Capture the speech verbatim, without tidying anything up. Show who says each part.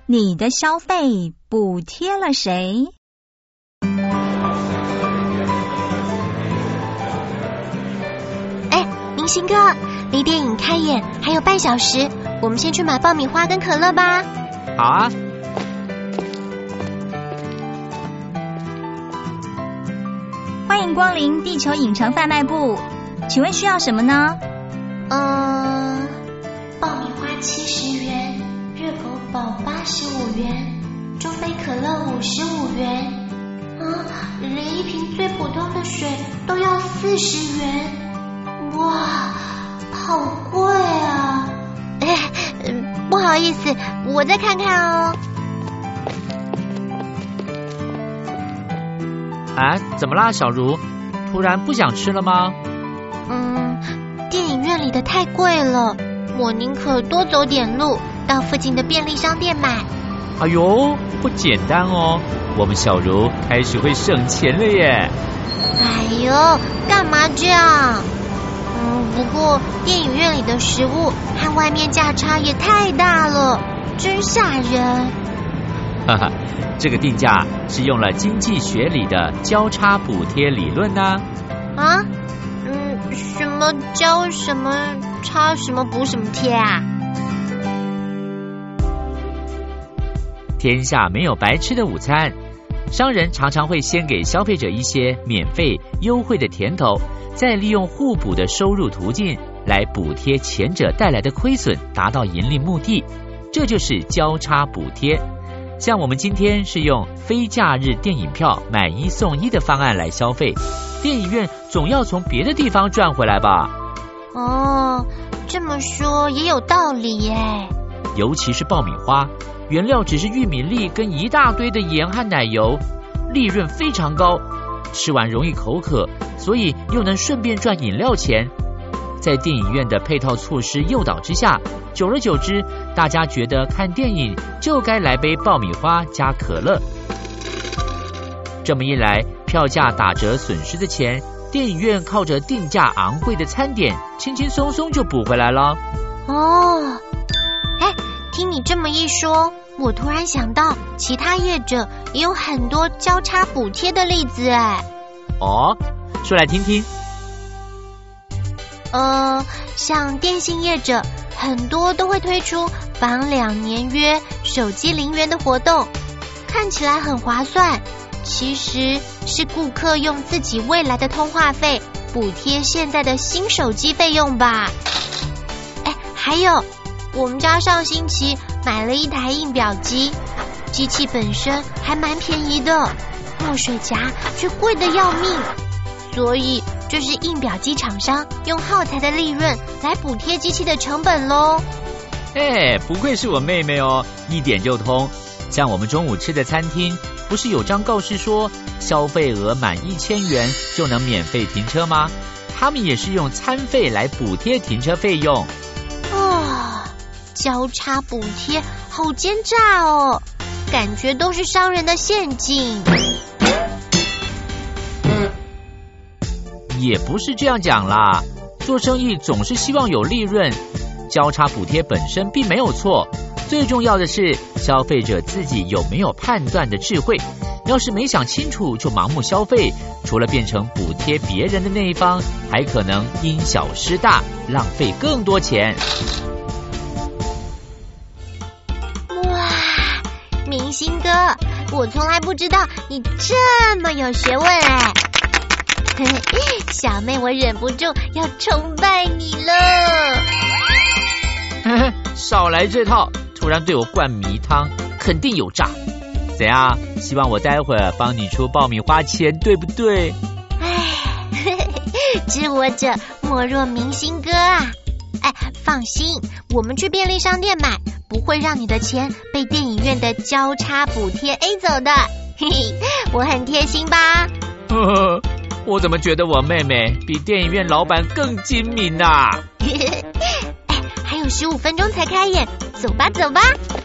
Speaker 1: 你的消费补贴了谁？
Speaker 2: 哎，明星哥，离电影开演还有半小时，我们先去买爆米花跟可乐吧。
Speaker 3: 好啊。
Speaker 1: 欢迎光临地球影城贩卖部，请问需要什么呢？
Speaker 2: 嗯，爆米花七十元，热狗堡八十五元，中杯可乐五十五元，啊，连一瓶最普通的水都要四十元，哇，好贵啊！哎，不好意思，我再看看哦。
Speaker 3: 啊，怎么啦，小茹？突然不想吃了吗？
Speaker 2: 嗯，电影院里的太贵了，我宁可多走点路，到附近的便利商店买。
Speaker 3: 哎呦，不简单哦，我们小茹开始会省钱了耶。
Speaker 2: 哎呦，干嘛这样？嗯，不过电影院里的食物和外面价差也太大了，真吓人。
Speaker 3: 哈哈，这个定价是用了经济学里的交叉补贴理论呢。
Speaker 2: 啊？嗯，什么交什么差什么补什么贴啊？
Speaker 3: 天下没有白吃的午餐，商人常常会先给消费者一些免费优惠的甜头，再利用互补的收入途径来补贴前者带来的亏损，达到盈利目的，这就是交叉补贴。像我们今天是用非假日电影票买一送一的方案来消费，电影院总要从别的地方赚回来吧？
Speaker 2: 哦，这么说也有道理耶。
Speaker 3: 尤其是爆米花，原料只是玉米粒跟一大堆的盐和奶油，利润非常高，吃完容易口渴，所以又能顺便赚饮料钱。在电影院的配套措施诱导之下，久而久之，大家觉得看电影就该来杯爆米花加可乐。这么一来，票价打折损失的钱，电影院靠着定价昂贵的餐点，轻轻松松就补回来了。
Speaker 2: 哦，哎，听你这么一说，我突然想到，其他业者也有很多交叉补贴的例子哎。
Speaker 3: 哦，说来听听。
Speaker 2: 呃，像电信业者，很多都会推出绑两年约、手机零元的活动，看起来很划算，其实是顾客用自己未来的通话费补贴现在的新手机费用吧。哎，还有，我们家上星期买了一台印表机，机器本身还蛮便宜的，墨水夹却贵得要命，所以这是印表机厂商用耗材的利润来补贴机器的成本咯。
Speaker 3: 哎，不愧是我妹妹哦，一点就通。像我们中午吃的餐厅，不是有张告示说消费额满一千元就能免费停车吗？他们也是用餐费来补贴停车费用。
Speaker 2: 哦，交叉补贴好奸诈哦，感觉都是商人的陷阱。
Speaker 3: 也不是这样讲啦，做生意总是希望有利润，交叉补贴本身并没有错，最重要的是消费者自己有没有判断的智慧。要是没想清楚就盲目消费，除了变成补贴别人的那一方，还可能因小失大，浪费更多钱。
Speaker 2: 哇，明星哥，我从来不知道你这么有学问哎。小妹，我忍不住要崇拜你了。
Speaker 3: 少来这套，突然对我灌迷汤，肯定有诈。怎样？希望我待会儿帮你出爆米花钱，对不对？
Speaker 2: 哎，知我者莫若明星哥啊！哎，放心，我们去便利商店买，不会让你的钱被电影院的交叉补贴 A 走的。嘿嘿，我很贴心吧？
Speaker 3: 呵呵，我怎么觉得我妹妹比电影院老板更精明啊？
Speaker 2: 哎，还有十五分钟才开演，走吧走吧。